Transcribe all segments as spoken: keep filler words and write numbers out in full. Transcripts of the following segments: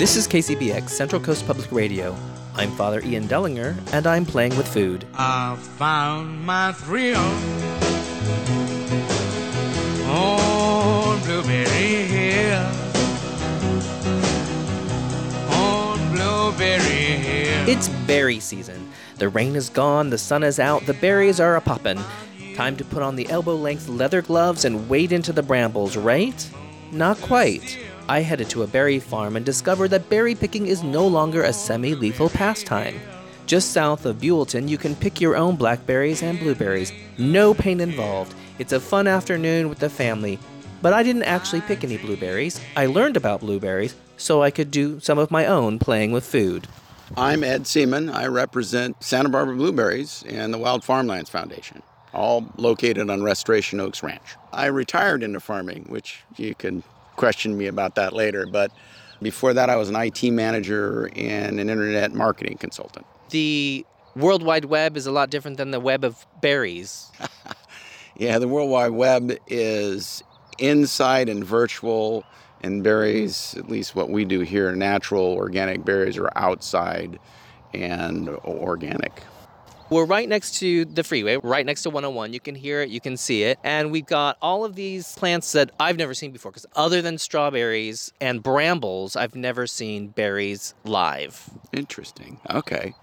This is K C B X, Central Coast Public Radio. I'm Father Ian Dellinger, and I'm playing with food. I found my thrill on Blueberry Hill. On Blueberry Hill. It's berry season. The rain is gone, the sun is out, the berries are a-poppin'. Time to put on the elbow-length leather gloves and wade into the brambles, right? Not quite. I headed to a berry farm and discovered that berry picking is no longer a semi-lethal pastime. Just south of Buellton, you can pick your own blackberries and blueberries. No pain involved. It's a fun afternoon with the family. But I didn't actually pick any blueberries. I learned about blueberries so I could do some of my own playing with food. I'm Ed Seaman. I represent Santa Barbara Blueberries and the Wild Farmlands Foundation, all located on Restoration Oaks Ranch. I retired into farming, which you can question me about that later, but before that I was an I T manager and an internet marketing consultant. The World Wide Web is a lot different than the web of berries. Yeah, the World Wide Web is inside and virtual, and berries, at least what we do here, natural organic berries, are outside and organic. We're right next to the freeway, right next to one oh one. You can hear it, you can see it. And we've got all of these plants that I've never seen before, because other than strawberries and brambles, I've never seen berries live. Interesting. Okay.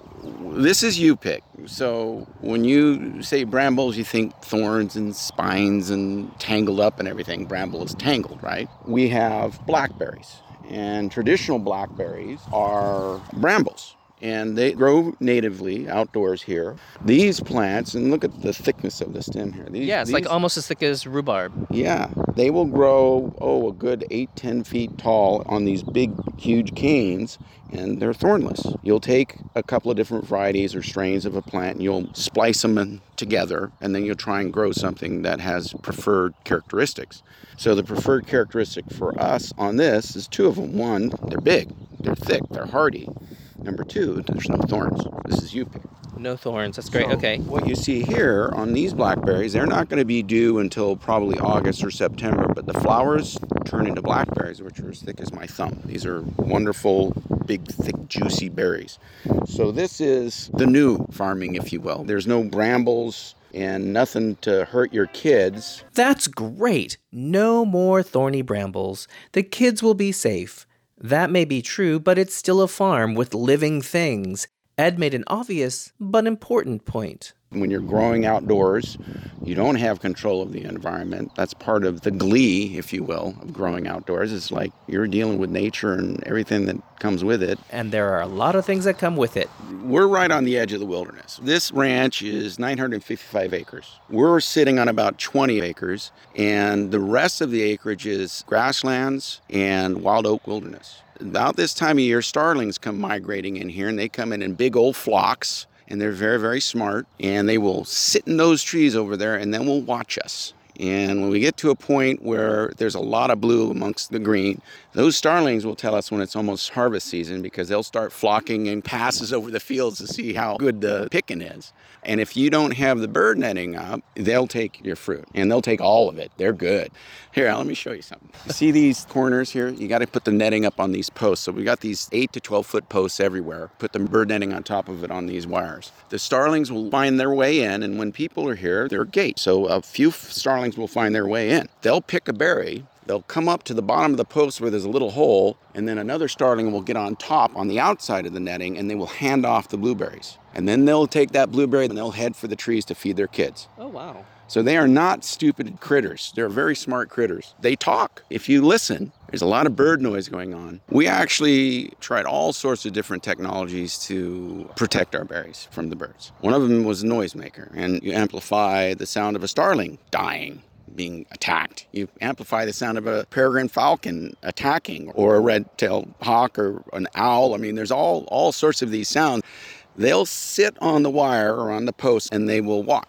This is U-pick. So when you say brambles, you think thorns and spines and tangled up and everything. Bramble is tangled, right? We have blackberries, and traditional blackberries are brambles. And they grow natively outdoors here. These plants, and look at the thickness of the stem here. These, yeah, it's these, like almost as thick as rhubarb. Yeah, they will grow, oh, a good eight, ten feet tall on these big, huge canes, and they're thornless. You'll take a couple of different varieties or strains of a plant, and you'll splice them in together, and then you'll try and grow something that has preferred characteristics. So the preferred characteristic for us on this is two of them. One, they're big, they're thick, they're hardy. Number two, there's no thorns. This is U-pick. No thorns. That's great. So okay. What you see here on these blackberries, they're not going to be due until probably August or September, but the flowers turn into blackberries, which are as thick as my thumb. These are wonderful, big, thick, juicy berries. So this is the new farming, if you will. There's no brambles and nothing to hurt your kids. That's great. No more thorny brambles. The kids will be safe. That may be true, but it's still a farm with living things. Ed made an obvious but important point. When you're growing outdoors, you don't have control of the environment. That's part of the glee, if you will, of growing outdoors. It's like you're dealing with nature and everything that comes with it. And there are a lot of things that come with it. We're right on the edge of the wilderness. This ranch is nine hundred fifty-five acres. We're sitting on about twenty acres, and the rest of the acreage is grasslands and wild oak wilderness. About this time of year, starlings come migrating in here, and they come in in big old flocks. And they're very, very smart, and they will sit in those trees over there and then will watch us. And when we get to a point where there's a lot of blue amongst the green, those starlings will tell us when it's almost harvest season, because they'll start flocking in passes over the fields to see how good the picking is. And if you don't have the bird netting up, they'll take your fruit, and they'll take all of it. They're good. Here, let me show you something. You see these corners here? You got to put the netting up on these posts. So we got these eight to twelve foot posts everywhere. Put the bird netting on top of it on these wires. The starlings will find their way in, and when people are here, they're gate. So a few starlings will find their way in. They'll pick a berry. They'll come up to the bottom of the post where there's a little hole, and then another starling will get on top on the outside of the netting, and they will hand off the blueberries. And then they'll take that blueberry and they'll head for the trees to feed their kids. Oh, wow. So they are not stupid critters. They're very smart critters. They talk. If you listen, there's a lot of bird noise going on. We actually tried all sorts of different technologies to protect our berries from the birds. One of them was a noisemaker, and you amplify the sound of a starling dying, being attacked. You amplify the sound of a peregrine falcon attacking, or a red-tailed hawk, or an owl. I mean, there's all, all sorts of these sounds. They'll sit on the wire or on the post, and they will watch.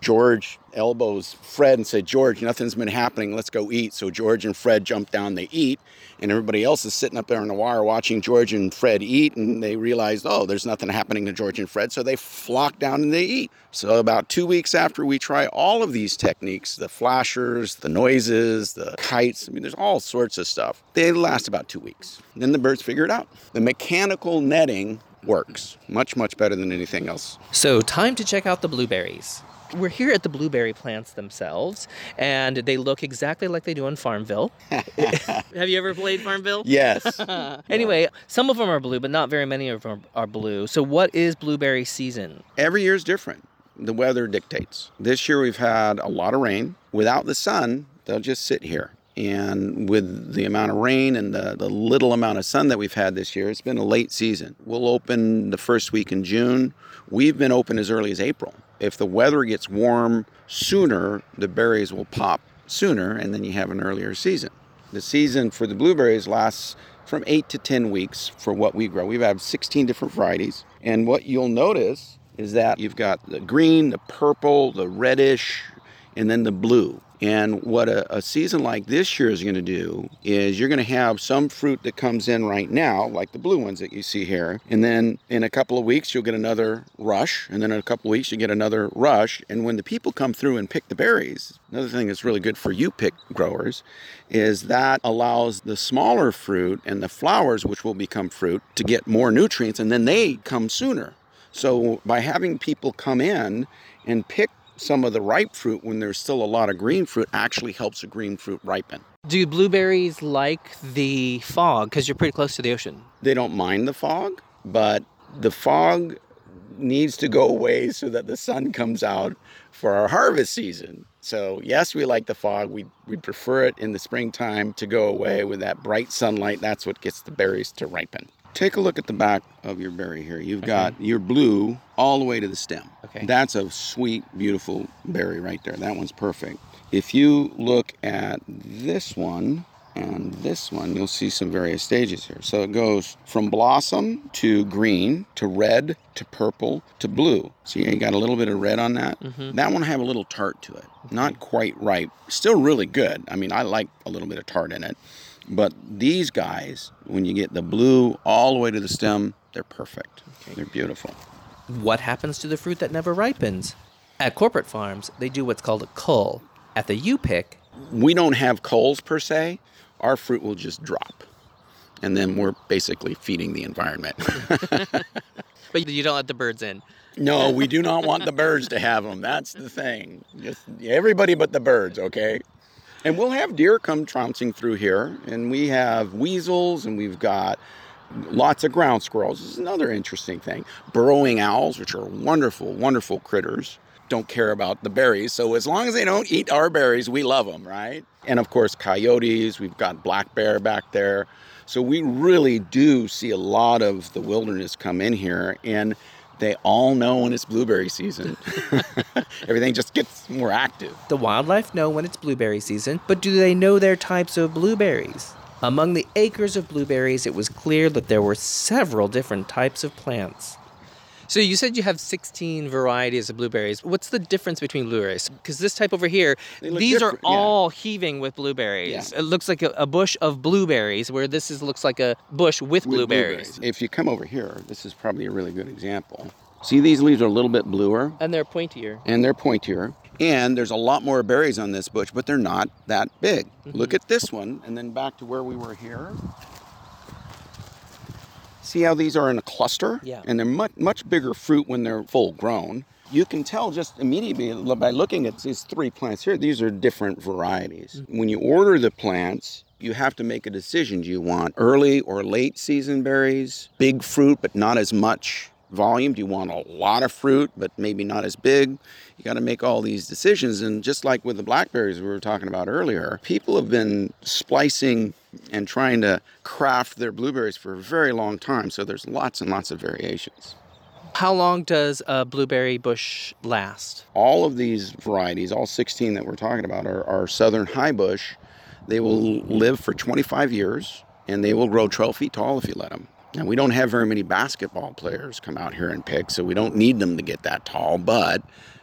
George elbows Fred and said, George, nothing's been happening. Let's go eat. So George and Fred jump down, they eat. And everybody else is sitting up there on the wire watching George and Fred eat. And they realized, oh, there's nothing happening to George and Fred. So they flock down and they eat. So about two weeks after we try all of these techniques, the flashers, the noises, the kites, I mean, there's all sorts of stuff. They last about two weeks. Then the birds figure it out. The mechanical netting works much, much better than anything else. So time to check out the blueberries. We're here at the blueberry plants themselves, and they look exactly like they do in Farmville. Have you ever played Farmville? Yes. Anyway, some of them are blue, but not very many of them are blue. So what is blueberry season? Every year is different. The weather dictates. This year we've had a lot of rain. Without the sun, they'll just sit here. And with the amount of rain and the, the little amount of sun that we've had this year, it's been a late season. We'll open the first week in June. We've been open as early as April. If the weather gets warm sooner, the berries will pop sooner, and then you have an earlier season. The season for the blueberries lasts from eight to ten weeks for what we grow. We have sixteen different varieties. And what you'll notice is that you've got the green, the purple, the reddish, and then the blue. And what a, a season like this year is going to do is you're going to have some fruit that comes in right now, like the blue ones that you see here. And then in a couple of weeks, you'll get another rush. And then in a couple of weeks, you get another rush. And when the people come through and pick the berries, another thing that's really good for you pick growers is that allows the smaller fruit and the flowers, which will become fruit, to get more nutrients. And then they come sooner. So by having people come in and pick some of the ripe fruit when there's still a lot of green fruit actually helps the green fruit ripen. Do blueberries like the fog? Because you're pretty close to the ocean. They don't mind the fog, but the fog needs to go away so that the sun comes out for our harvest season. So yes, we like the fog. We we prefer it in the springtime to go away with that bright sunlight. That's what gets the berries to ripen. Take a look at the back of your berry here. You've okay. got your blue all the way to the stem. Okay. That's a sweet, beautiful berry right there. That one's perfect. If you look at this one and this one, you'll see some various stages here. So it goes from blossom to green to red to purple to blue. See, you got a little bit of red on that. Mm-hmm. That one have a little tart to it. Not quite ripe. Still really good. I mean, I like a little bit of tart in it. But these guys, when you get the blue all the way to the stem, they're perfect. Okay. They're beautiful. What happens to the fruit that never ripens? At corporate farms, they do what's called a cull. At the U-Pick, we don't have culls per se. Our fruit will just drop. And then we're basically feeding the environment. But you don't let the birds in. No, we do not want the birds to have them. That's the thing. Just everybody but the birds, okay? And we'll have deer come trouncing through here, and we have weasels, and we've got lots of ground squirrels. This is another interesting thing. Burrowing owls, which are wonderful, wonderful critters, don't care about the berries. So as long as they don't eat our berries, we love them, right? And of course, coyotes. We've got black bear back there. So we really do see a lot of the wilderness come in here, and they all know when it's blueberry season. Everything just gets more active. The wildlife know when it's blueberry season, but do they know their types of blueberries? Among the acres of blueberries, it was clear that there were several different types of plants. So you said you have sixteen varieties of blueberries. What's the difference between blueberries? Because this type over here, these are all yeah. heaving with blueberries. Yeah. It looks like a, a bush of blueberries, where this is looks like a bush with, with blueberries. blueberries. If you come over here, this is probably a really good example. See, these leaves are a little bit bluer. And they're pointier. And they're pointier. And there's a lot more berries on this bush, but they're not that big. Mm-hmm. Look at this one, and then back to where we were here. See how these are in a cluster? Yeah. And they're much, much bigger fruit when they're full grown. You can tell just immediately by looking at these three plants here, these are different varieties. Mm-hmm. When you order the plants, you have to make a decision. Do you want early or late season berries? Big fruit, but not as much volume? Do you want a lot of fruit, but maybe not as big? You got to make all these decisions. And just like with the blackberries we were talking about earlier, people have been splicing and trying to craft their blueberries for a very long time. So there's lots and lots of variations. How long does a blueberry bush last? All of these varieties, all sixteen that we're talking about, are, are southern high bush. They will live for twenty-five years, and they will grow twelve feet tall if you let them. Now, we don't have very many basketball players come out here and pick, so we don't need them to get that tall, but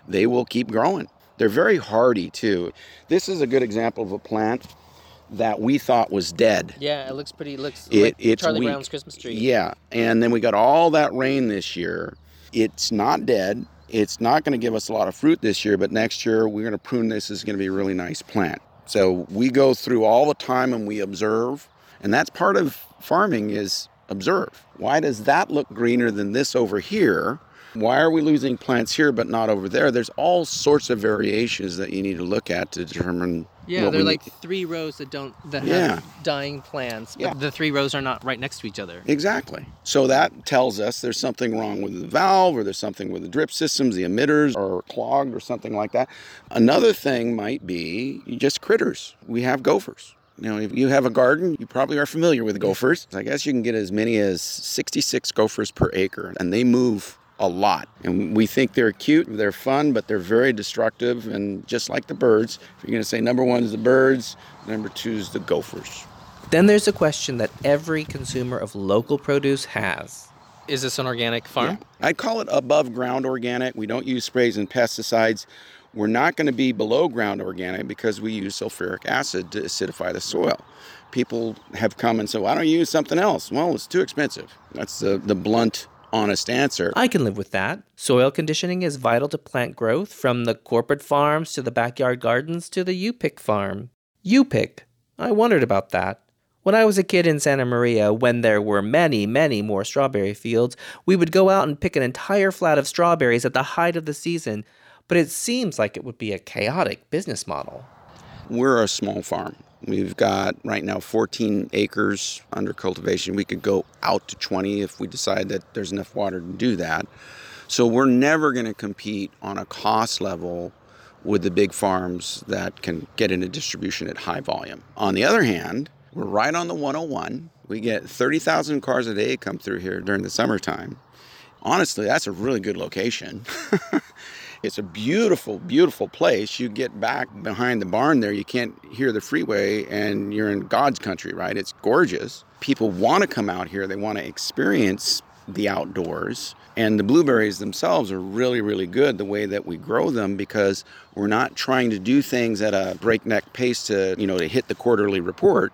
they will keep growing. They're very hardy too. This is a good example of a plant that we thought was dead. Yeah, it looks pretty, it looks It- like it's Charlie weak. Brown's Christmas tree. Yeah, and then we got all that rain this year. It's not dead. It's not going to give us a lot of fruit this year, but next year we're going to prune this. It's going to be a really nice plant. So we go through all the time and we observe, and that's part of farming is observe. Why does that look greener than this over here? Why are we losing plants here but not over there? There's all sorts of variations that you need to look at to determine. Yeah, what they're we like need. three rows that don't that Yeah. have dying plants, but Yeah. the three rows are not right next to each other. Exactly. So that tells us there's something wrong with the valve, or there's something with the drip systems, the emitters are clogged or something like that. Another thing might be just critters. We have gophers. You know, if you have a garden, you probably are familiar with gophers. I guess you can get as many as sixty-six gophers per acre, and they move a lot. And we think they're cute, they're fun, but they're very destructive. And just like the birds, if you're going to say number one is the birds, number two is the gophers. Then there's a question that every consumer of local produce has. Is this an organic farm? Yeah. I'd call it above ground organic. We don't use sprays and pesticides. We're not going to be below ground organic because we use sulfuric acid to acidify the soil. People have come and said, why don't you use something else? Well, it's too expensive. That's the, the blunt, honest answer. I can live with that. Soil conditioning is vital to plant growth, from the corporate farms to the backyard gardens to the U-Pick farm. U-Pick. I wondered about that. When I was a kid in Santa Maria, when there were many, many more strawberry fields, we would go out and pick an entire flat of strawberries at the height of the season, but it seems like it would be a chaotic business model. We're a small farm. We've got right now fourteen acres under cultivation. We could go out to twenty if we decide that there's enough water to do that. So we're never going to compete on a cost level with the big farms that can get into distribution at high volume. On the other hand, we're right on the one oh one. We get thirty thousand cars a day come through here during the summertime. Honestly, that's a really good location. It's a beautiful, beautiful place. You get back behind the barn there, you can't hear the freeway, and you're in God's country, right? It's gorgeous. People want to come out here. They want to experience the outdoors. And the blueberries themselves are really, really good the way that we grow them, because we're not trying to do things at a breakneck pace to, you know, to hit the quarterly report.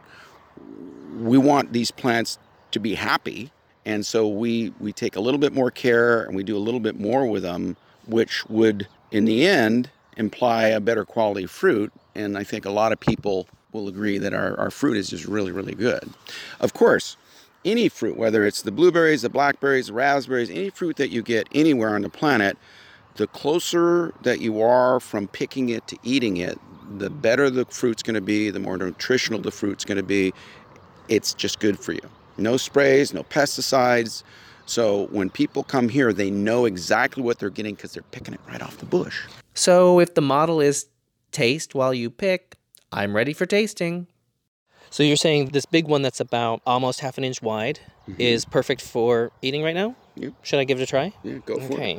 We want these plants to be happy. And so we, we take a little bit more care and we do a little bit more with them, which would, in the end, imply a better quality fruit. And I think a lot of people will agree that our, our fruit is just really, really good. Of course, any fruit, whether it's the blueberries, the blackberries, the raspberries, any fruit that you get anywhere on the planet, the closer that you are from picking it to eating it, the better the fruit's going to be, the more nutritional the fruit's going to be. It's just good for you. No sprays, no pesticides. So when people come here, they know exactly what they're getting because they're picking it right off the bush. So if the model is taste while you pick, I'm ready for tasting. So you're saying this big one that's about almost half an inch wide mm-hmm. is perfect for eating right now? Yep. Should I give it a try? Yeah, go for okay. it.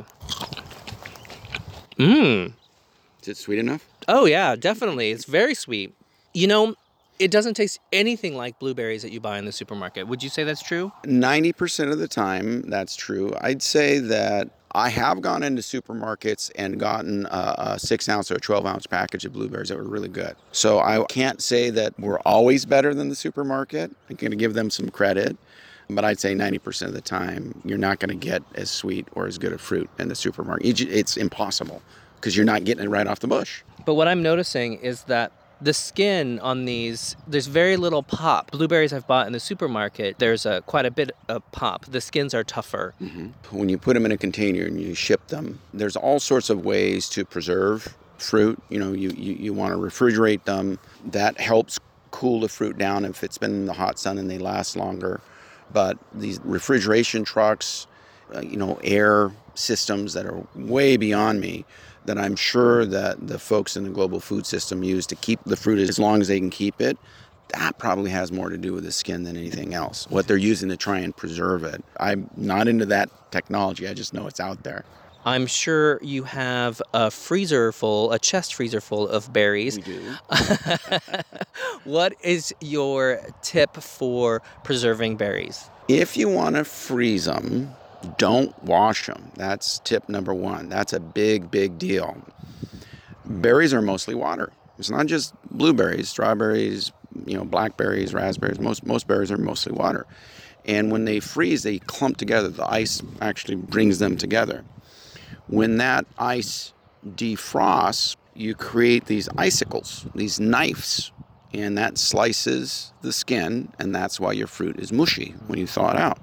Mmm. Is it sweet enough? Oh, yeah, definitely. It's very sweet. You know, it doesn't taste anything like blueberries that you buy in the supermarket. Would you say that's true? ninety percent of the time, that's true. I'd say that I have gone into supermarkets and gotten a, a six ounce or a twelve ounce package of blueberries that were really good. So I can't say that we're always better than the supermarket. I'm going to give them some credit. But I'd say ninety percent of the time, you're not going to get as sweet or as good a fruit in the supermarket. It's impossible because you're not getting it right off the bush. But what I'm noticing is that the skin on these, there's very little pop. Blueberries I've bought in the supermarket, there's a, quite a bit of pop. The skins are tougher. Mm-hmm. When you put them in a container and you ship them, there's all sorts of ways to preserve fruit. You know, you, you, you want to refrigerate them. That helps cool the fruit down if it's been in the hot sun and they last longer. But these refrigeration trucks, uh, you know, air systems that are way beyond me, that I'm sure that the folks in the global food system use to keep the fruit as long as they can keep it, that probably has more to do with the skin than anything else. What they're using to try and preserve it. I'm not into that technology. I just know it's out there. I'm sure you have a freezer full, a chest freezer full of berries. We do. What is your tip for preserving berries? If you want to freeze them, Don't wash them. That's tip number one. That's a big, big deal. Berries are mostly water. It's not just blueberries, strawberries, you know, blackberries, raspberries. Most most berries are mostly water. And when they freeze, they clump together. The ice actually brings them together. When that ice defrosts, you create these icicles, these knives, and that slices the skin, and that's why your fruit is mushy when you thaw it out.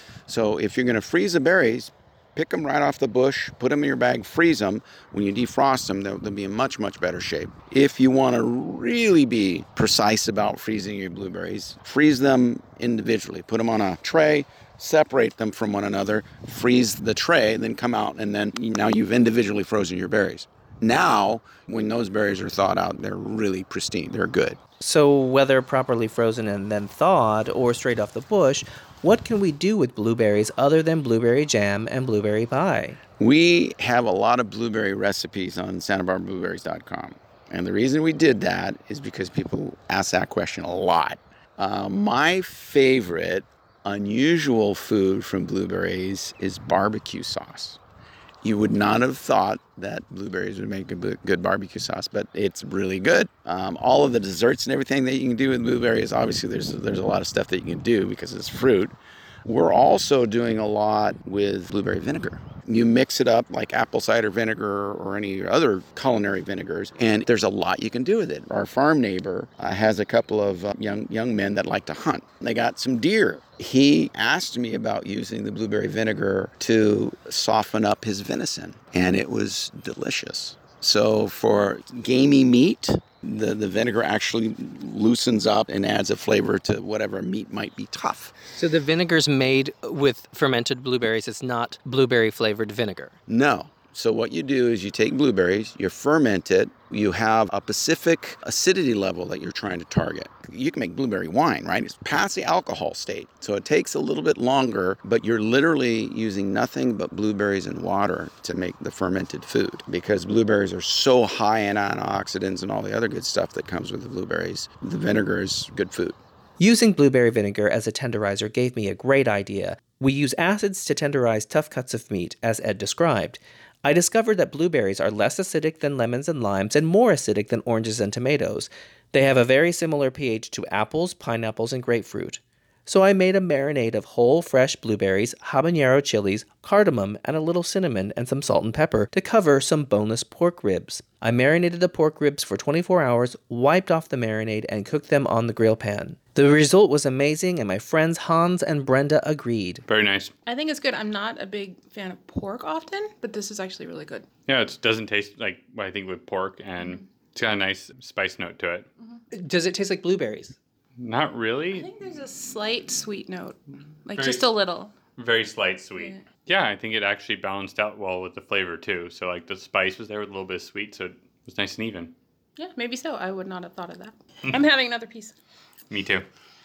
So if you're going to freeze the berries, pick them right off the bush, put them in your bag, freeze them. When you defrost them, they'll, they'll be in much, much better shape. If you want to really be precise about freezing your blueberries, freeze them individually. Put them on a tray, separate them from one another, freeze the tray, then come out, and then now you've individually frozen your berries. Now, when those berries are thawed out, they're really pristine. They're good. So whether properly frozen and then thawed or straight off the bush, what can we do with blueberries other than blueberry jam and blueberry pie? We have a lot of blueberry recipes on Santa Barbara Blueberries dot com. And the reason we did that is because people ask that question a lot. Uh, my favorite unusual food from blueberries is barbecue sauce. You would not have thought that blueberries would make a good barbecue sauce, but it's really good. Um, all of the desserts and everything that you can do with blueberries, obviously there's there's a lot of stuff that you can do because it's fruit. We're also doing a lot with blueberry vinegar. You mix it up like apple cider vinegar or any other culinary vinegars, and there's a lot you can do with it. Our farm neighbor uh, has a couple of uh, young young men that like to hunt. They got some deer. He asked me about using the blueberry vinegar to soften up his venison, and it was delicious. So for gamey meat, the, the vinegar actually loosens up and adds a flavor to whatever meat might be tough. So the vinegar's made with fermented blueberries. It's not blueberry-flavored vinegar. No. So what you do is you take blueberries, you ferment it, you have a specific acidity level that you're trying to target. You can make blueberry wine, right? It's past the alcohol state. So it takes a little bit longer, but you're literally using nothing but blueberries and water to make the fermented food because blueberries are so high in antioxidants and all the other good stuff that comes with the blueberries. The vinegar is good food. Using blueberry vinegar as a tenderizer gave me a great idea. We use acids to tenderize tough cuts of meat, as Ed described. I discovered that blueberries are less acidic than lemons and limes and more acidic than oranges and tomatoes. They have a very similar pH to apples, pineapples, and grapefruit. So I made a marinade of whole, fresh blueberries, habanero chilies, cardamom, and a little cinnamon and some salt and pepper to cover some boneless pork ribs. I marinated the pork ribs for twenty-four hours, wiped off the marinade, and cooked them on the grill pan. The result was amazing, and my friends Hans and Brenda agreed. Very nice. I think it's good. I'm not a big fan of pork often, but this is actually really good. Yeah, it doesn't taste like what I think with pork, and mm-hmm. it's got a nice spice note to it. Mm-hmm. Does it taste like blueberries? Not really. I think there's a slight sweet note, like very, just a little. Very slight sweet. Yeah. yeah, I think it actually balanced out well with the flavor too. So like the spice was there with a little bit of sweet, so it was nice and even. Yeah, maybe so. I would not have thought of that. I'm having another piece. Me too.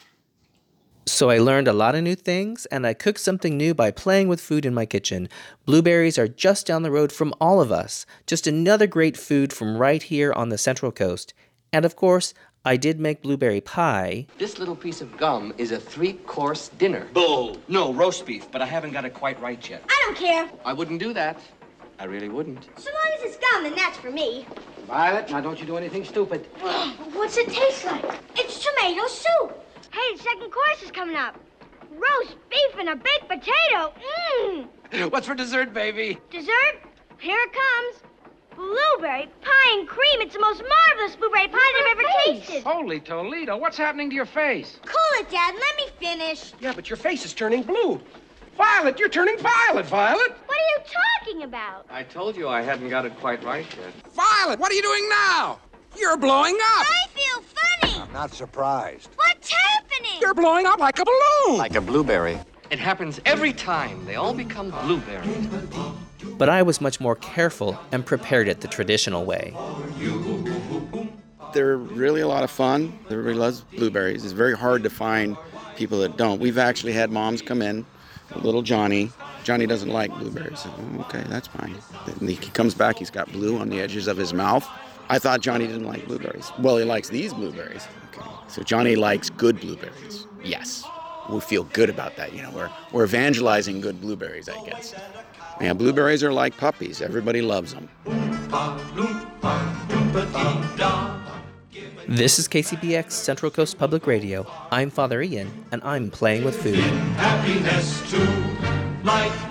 So I learned a lot of new things, and I cooked something new by playing with food in my kitchen. Blueberries are just down the road from all of us. Just another great food from right here on the Central Coast. And of course, I did make blueberry pie. This little piece of gum is a three-course dinner. Bull. No, roast beef, but I haven't got it quite right yet. I don't care. I wouldn't do that. I really wouldn't. So long as it's gum, then that's for me. Violet, now don't you do anything stupid. What's it taste like? It's tomato soup. Hey, the second course is coming up. Roast beef and a baked potato. Mmm. What's for dessert, baby? Dessert? Here it comes. Blueberry pie and cream. It's the most marvelous blueberry pie I've ever tasted. Holy Toledo, what's happening to your face? Cool it, Dad. Let me finish. Yeah, but your face is turning blue. Violet, you're turning violet, Violet. What are you talking about? I told you I hadn't got it quite right yet. Violet, what are you doing now? You're blowing up. I feel funny. I'm not surprised. What's happening? You're blowing up like a balloon. Like a blueberry. It happens every time. They all become blueberries. But I was much more careful and prepared it the traditional way. They're really a lot of fun. Everybody loves blueberries. It's very hard to find people that don't. We've actually had moms come in, little Johnny. Johnny doesn't like blueberries. Okay, that's fine. And he comes back, he's got blue on the edges of his mouth. I thought Johnny didn't like blueberries. Well, he likes these blueberries. Okay, so Johnny likes good blueberries. Yes. we feel good about that. You know, we're, we're evangelizing good blueberries, I guess. Yeah, blueberries are like puppies. Everybody loves them. This is K C B X Central Coast Public Radio. I'm Father Ian, and I'm playing with food. Happiness too, like